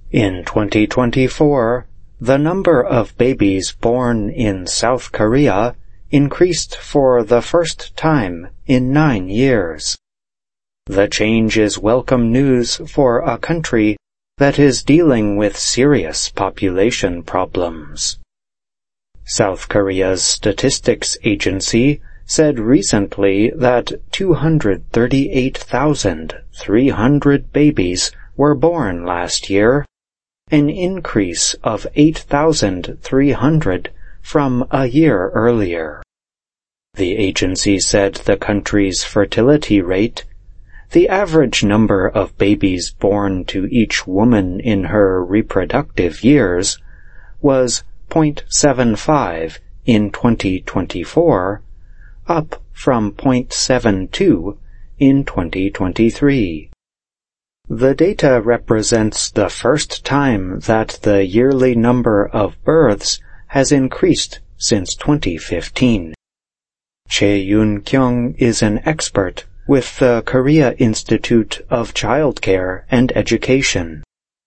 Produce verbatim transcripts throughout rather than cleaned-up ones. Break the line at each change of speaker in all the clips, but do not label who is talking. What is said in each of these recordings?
In twenty twenty-four, the number of babies born in South Korea increased for the first time in nine years. The change is welcome news for a country that is dealing with serious population problems. South Korea's statistics agency said recently that two hundred thirty-eight thousand three hundred babies were born last year, an increase of eight thousand three hundred from a year earlier. The agency said the country's fertility rate, the average number of babies born to each woman in her reproductive years, was zero point seven five in twenty twenty-four, up from zero point seven two in twenty twenty-three. The data represents the first time that the yearly number of births has increased since twenty fifteen. Chae Yoon-kyung is an expert with the Korea Institute of Childcare and Education.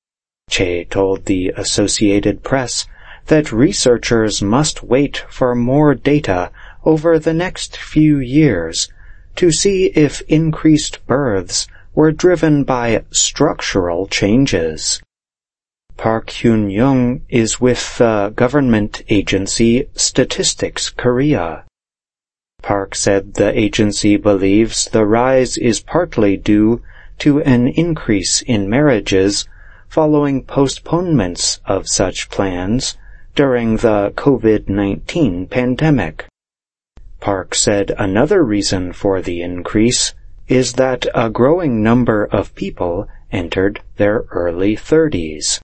Chae told the Associated Press that researchers must wait for more data over the next few years to see if increased births were driven by structural changes. Park Hyun-young is with the government agency Statistics Korea. Park said the agency believes the rise is partly due to an increase in marriages following postponements of such plans during the COVID nineteen pandemic. Park said another reason for the increase is that a growing number of people entered their early thirties.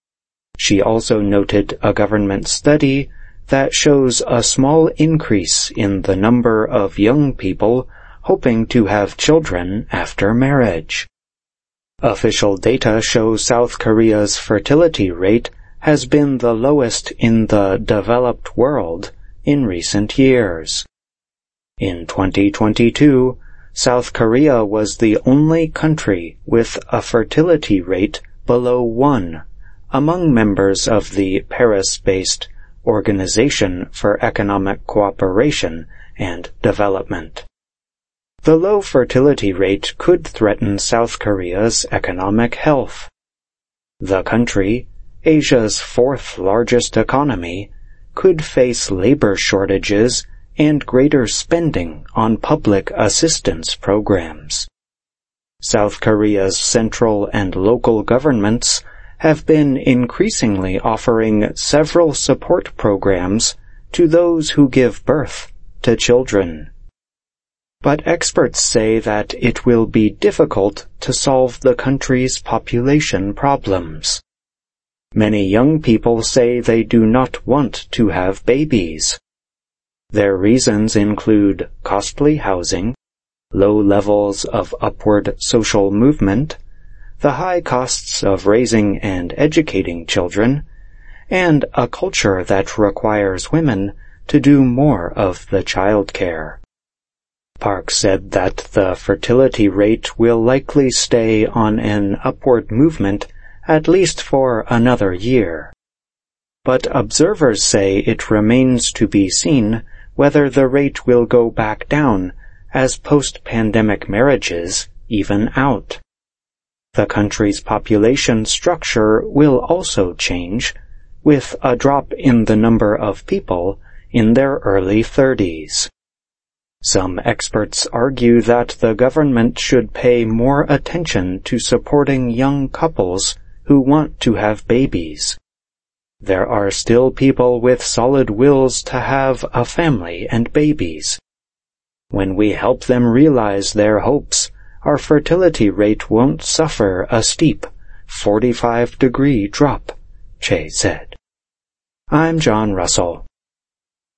She also noted a government study that shows a small increase in the number of young people hoping to have children after marriage. Official data show South Korea's fertility rate has been the lowest in the developed world in recent years. In twenty twenty-two, South Korea was the only country with a fertility rate below one among members of the Paris-based Organization for Economic Cooperation and Development. The low fertility rate could threaten South Korea's economic health. The country, Asia's fourth largest economy, could face labor shortages and greater spending on public assistance programs. South Korea's central and local governments have been increasingly offering several support programs to those who give birth to children. But experts say that it will be difficult to solve the country's population problems. Many young people say they do not want to have babies. Their reasons include costly housing, low levels of upward social movement, the high costs of raising and educating children, and a culture that requires women to do more of the childcare. Park said that the fertility rate will likely stay on an upward movement at least for another year. But observers say it remains to be seen whether the rate will go back down as post-pandemic marriages even out. The country's population structure will also change, with a drop in the number of people in their early thirties. Some experts argue that the government should pay more attention to supporting young couples who want to have babies. There are still people with solid wills to have a family and babies. When we help them realize their hopes, our fertility rate won't suffer a steep forty-five degree drop, Chae said. I'm John Russell.